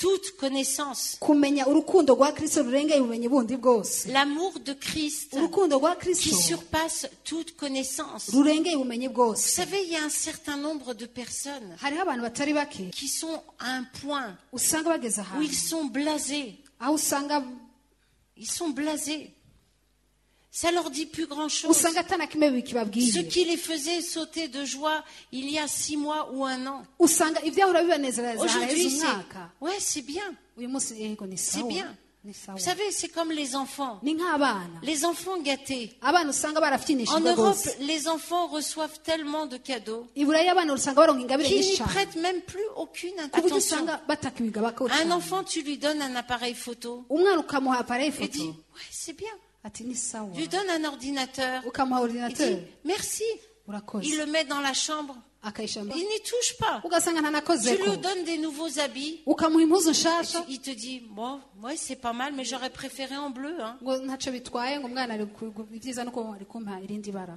toute connaissance. Kumenya urukundo rwa Kristo rurengeye ubumenyi bundi bwose. L'amour de Christ urukundo rwa Kristo qui surpasse toute connaissance. rurengeye ubumenyi bwose. Vous savez, il y a un certain nombre de personnes hariho abantu batari bake qui sont à un point usanga bageze où ahantu ils sont blasés. aho usanga Ils sont blasés. Ça leur dit plus grand-chose. usanga atana kimwe bikibabwiye. Ce qui les faisait sauter de joie il y a six mois ou un an. usanga ibyahora bibanezereza Aujourd'hui, haraheze c'est, umwaka. ouais, c'est bien. uyu munsi yego ni C'est sawa bien. ni sawa. Vous savez, c'est comme les enfants. ni nk'abana Les enfants gâtés. abana usanga En barafyinishijwe Europe, rwose. les enfants reçoivent tellement de cadeaux i Burayi abana usanga baronka ingabire qu'ils nyinshi n'y cyane prêtent même plus aucune ku buryo attention. usanga batakibiga Un bakawucana. enfant, tu lui donnes un appareil photo umwana ukamuha appareil et dit, photo ouais, c'est bien. ati ni sawa. Tu lui donnes un ordinateur. ukamuha Il ordinateur dit, merci. urakoze Il le met dans la chambre. akayishamba Il n'y touche pas. ugasanga Tu ntanakozeko lui donnes des nouveaux habits. ukamuha impuzu Et nshasha tu- il te dit, bon, ouais, c'est pas mal, mais j'aurais préféré en bleu. Hein. ngo ntacyo bitwaye ngo umwana ari ku- ku- ibyiza nuko ari kumpa irindi bara.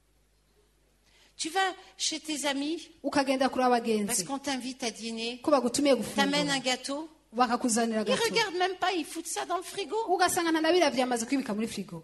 Tu vas chez tes amis ukagenda kuri parce abagenzi qu'on t'invite à dîner. ko bagutumiye T'amènes gufungura un gâteau. bakakuzanira Ils gato regardent même pas, ils foutent ça dans le frigo. ugasanga ntanabira byamaze kwibika muri frigo.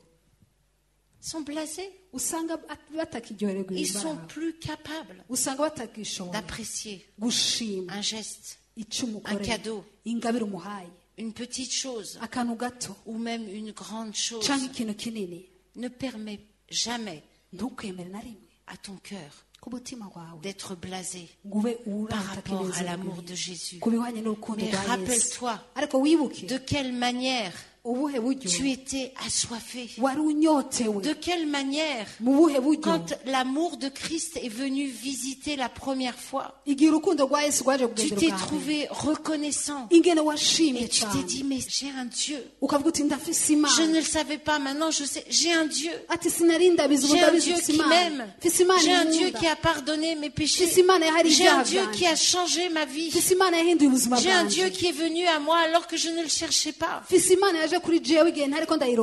Ils sont blasés. usanga at- batakiryohererwa Ils sont ibibaraho. plus capables usanga batakishobora d'apprécier gushima un geste, icyo un umukoreye cadeau, ingabire umuhaye une petite chose akantu gato ou même une grande chose. cyangwa ikintu kinini. Ne permet jamais ntukemere na rimwe à ton cœur ku mutima wawe d'être blasé ngo ube par rapport à uratakibeza l'amour de Jésus. ku bihwanye n'urukundo Mais rwa Yesu. rappelle-toi ariko wibuke de quelle manière ubuhe buryo tu étais assoiffé. wari unyotewe, De quelle manière, mu buhe buryo quand l'amour de Christ est venu visiter la première fois, igihe urukundo rwa Yesu rwaje tu kugendera t'es ubwa mbere, trouvé reconnaissant ingene washimye et tu t'es cyane dit, mais j'ai un Dieu. ukavuga uti ndafise Je imana, ne le savais pas, maintenant je sais, j'ai un Dieu. ati sinari ndabizi ubu J'ai un ndabizi Dieu mfise qui imana, m'aime. mfise imana J'ai un Dieu inkunda, qui a pardonné mes péchés. mfise imana yahari J'ai un ibyaha Dieu qui byanjye, a changé ma vie. mfise imana yahinduye ubuzima J'ai un Dieu bwanjye, qui est venu à moi alors que je ne le cherchais pas. mfise imana yaje kuri jewe igihe ntariko ndayirondera.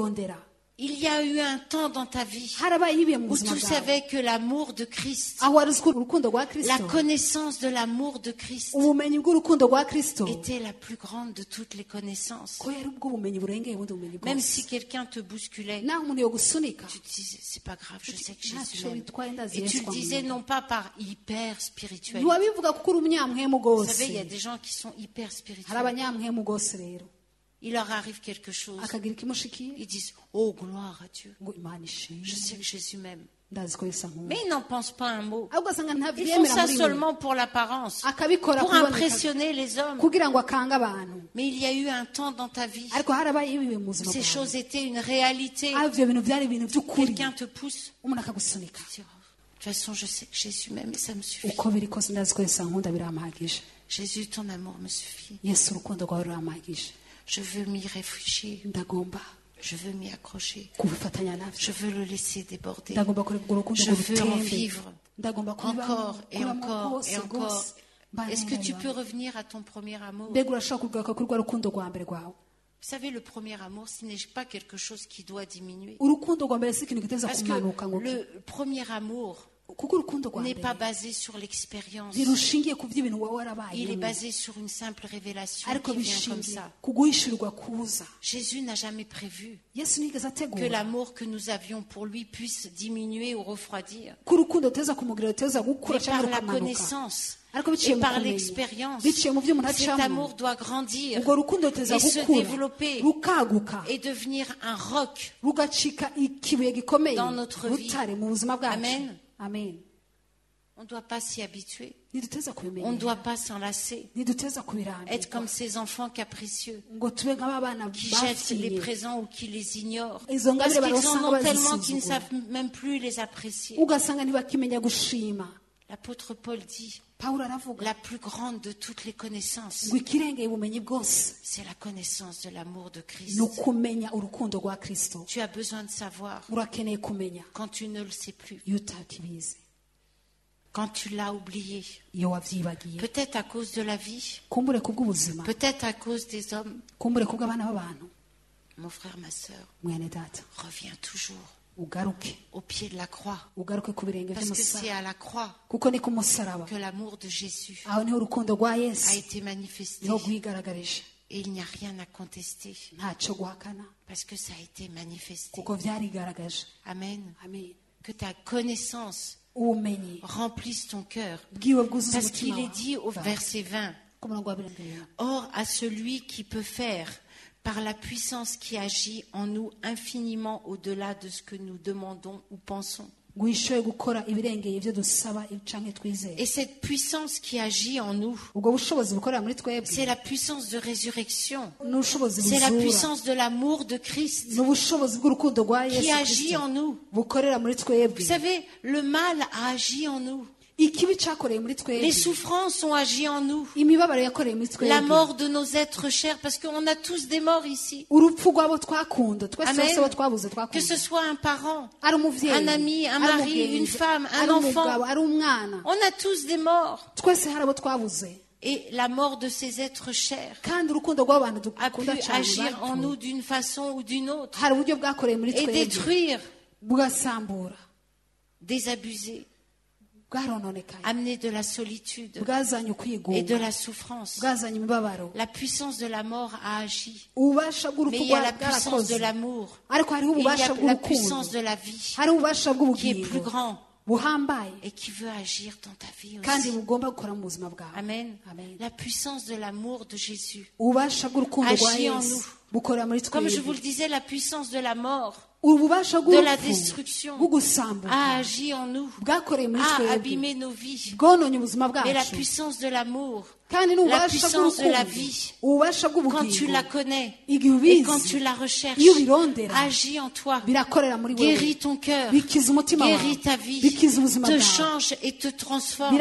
Il y a eu un temps dans ta vie harabaye ibihe mu où buzima tu bwawe savais que l'amour de Christ, aho wari uzi ko urukundo rwa la Kristo, connaissance de l'amour de Christ ubumenyi bw'urukundo rwa Kristo était la plus grande de toutes les connaissances. ko yari ubwo bumenyi burengeye ubundi bumenyi Même bwose. si quelqu'un te bousculait, naho umuntu yogusunika tu te disais, c'est pas grave, je sais que Jésus ntacyo m'aime. bitwaye ndazi Et tu Yesu le disais amukunda. non pas par hyper spiritualité. ntiwabivuga kuko uri umunyamwemu Vous rwose. savez, il y a des gens qui sont hyper hari spirituels. abanyamwemu rwose rero Il leur arrive quelque chose. akagira ikimushikiye Ils disent, oh, gloire à Dieu. ngo imana ishimwe, Je sais que Jésus m'aime. ndazi ko Yesu ankunda. Mais ils n'en pensent pas un mot. ahubwo asanga Ils font ntabyemera ça muri we, seulement pour l'apparence, akabikora pour kuboneka, impressionner les hommes. kugira ngo akange abantu. Mais il y a eu un temps dans ta vie, ariko harabaye ibihe mu buzima ces bwawe choses étaient une réalité. aho ibyo bintu byari ibintu by'ukuri, Quelqu'un te pousse. umuntu akagusunika. Tu dis, oh, de toute façon, je sais que Jésus m'aime et ça me suffit. uko biri kose ndazi ko Yesu ankunda birampagije. Jésus, ton amour me suffit. Yesu urukundo rwawe rurampagije, Je veux m'y réfugier. ndagomba Je veux m'y accrocher. kubifatanya navyo, Je veux le laisser déborder. ndagomba kureka urwo rukundo Je ngo veux en rutembe, vivre ndagomba kubibamo, encore et kubibamo encore rwose, et encore. rwose. Est-ce que tu Mbanenga peux bibaho. revenir à ton premier amour? mbega urashobora kugaruka kuri rwa rukundo rwa mbere rwawe? Vous savez, le premier amour, ce n'est pas quelque chose qui doit diminuer. urukundo rwa mbere si ikintu giteza Parce kumanuka ngo que le premier amour kuko urukundo rwa n'est pas mbere basé sur l'expérience. ntirushingiye ku by'ibintu wowe Il est warabayemo, basé sur une simple révélation ariko qui vient comme bishingiye ça. ku guhishurirwa kuza. Jésus n'a jamais prévu Yesu nigeze que ategura l'amour que nous avions pour lui puisse diminuer ou refroidir. ko urukundo ruteza kumugirira ruteza gukura Mais cyangwa par la rukamanuka, connaissance ariko biciye et mu par kumenya, l'expérience, biciye mu byo umuntu cet acamo, amour doit grandir ubwo rukundo ruteza et se gukura développer rukaguka et devenir un roc. rugacika ikibuye gikomeye Dans notre vie. rutare mu buzima bwacu. Amen. Amen. On ne doit pas s'y habituer. ntiduteza On ne kubimenya, doit pas s'enlacer. ntiduteza Être kubirambirwa comme ces enfants capricieux ngo tube nk'aba bana qui jettent les bafinye, présents ou qui les ignorent. izo Parce ngabire qu'ils en barasanga ont tellement qu'ils ne bazisuzugura, savent même plus les apprécier. ugasanga ntibakimenya gushima. L'apôtre Paul dit, Pawulo aravuga la plus grande de toutes les connaissances, ngo ikirengeye ubumenyi bwose c'est la connaissance de l'amour de Christ. ni ukumenya urukundo rwa Kristo. Tu as besoin de savoir urakeneye kumenya quand tu ne le sais plus, iyo utakibizi, quand tu l'as oublié, iyo wabyibagiye, peut-être à cause de la vie, kumbure kubw'ubuzima, peut-être à cause des hommes. kumbure kubw'abana b'abantu. Mon frère, ma sœur, Mwene data, reviens toujours. au pied de la croix. Parce que c'est à la croix que l'amour de Jésus a été manifesté. Et il n'y a rien à contester. Parce que ça a été manifesté. Amen. Que ta connaissance remplisse ton cœur. Parce qu'il est dit au verset vingt. Or, à celui qui peut faire, par la puissance qui agit en nous infiniment au-delà de ce que nous demandons ou pensons. Et cette puissance qui agit en nous, c'est la puissance de résurrection. C'est la puissance de l'amour de Christ qui agit en nous. Vous savez, le mal a agi en nous. Les souffrances ont agi en nous. La mort de nos êtres chers, parce qu'on a tous des morts ici. Amen. Que ce soit un parent, un ami, un mari, une femme, un enfant. On a tous des morts. Et la mort de ces êtres chers a pu agir en nous d'une façon ou d'une autre et détruire, désabuser, amener de la solitude et de la souffrance. La puissance de la mort a agi. Mais il y a la puissance de l'amour. Et il y a la puissance de la vie qui est plus grand et qui veut agir dans ta vie aussi. Amen. La puissance de l'amour de Jésus agit en nous. Comme je vous le disais, la puissance de la mort, de la destruction, a agi en nous, a abîmé nos vies. Mais la puissance de l'amour, la puissance de la vie, quand tu la connais et quand tu la recherches, agit en toi, guérit ton cœur, guérit ta vie, te change et te transforme.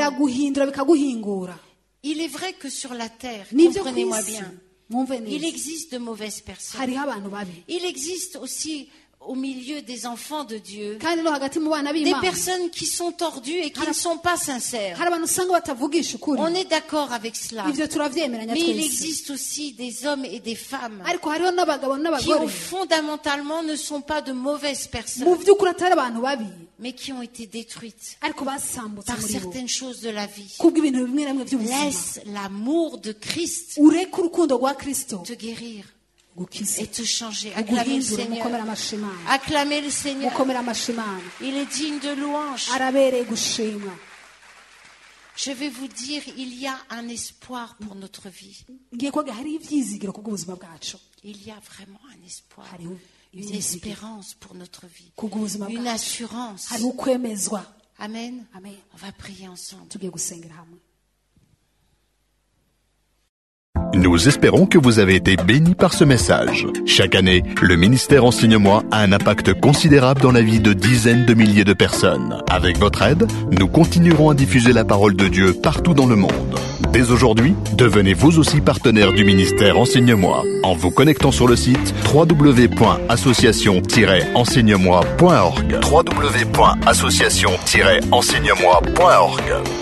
Il est vrai que sur la terre, comprenez-moi bien, il existe de mauvaises personnes. Il existe aussi au milieu des enfants de Dieu des personnes qui sont tordues et qui ne sont pas sincères. On est d'accord avec cela. Mais il existe aussi des hommes et des femmes qui ont, fondamentalement ne sont pas de mauvaises personnes, mais qui ont été détruites par certaines choses de la vie. Laisse l'amour de Christ te guérir et te changer. Acclamez le Seigneur. Acclamez le Seigneur. Il est digne de louange. Je vais vous dire, il y a un espoir pour notre vie. Il y a vraiment un espoir, une espérance pour notre vie, une assurance. Amen. On va prier ensemble. Nous espérons que vous avez été bénis par ce message. Chaque année, le ministère Enseigne-moi a un impact considérable dans la vie de dizaines de milliers de personnes. Avec votre aide, nous continuerons à diffuser la parole de Dieu partout dans le monde. Dès aujourd'hui, devenez vous aussi partenaire du ministère Enseigne-moi en vous connectant sur le site w w w point association tiret enseigne moi point org. w w w point association tiret enseigne moi point org.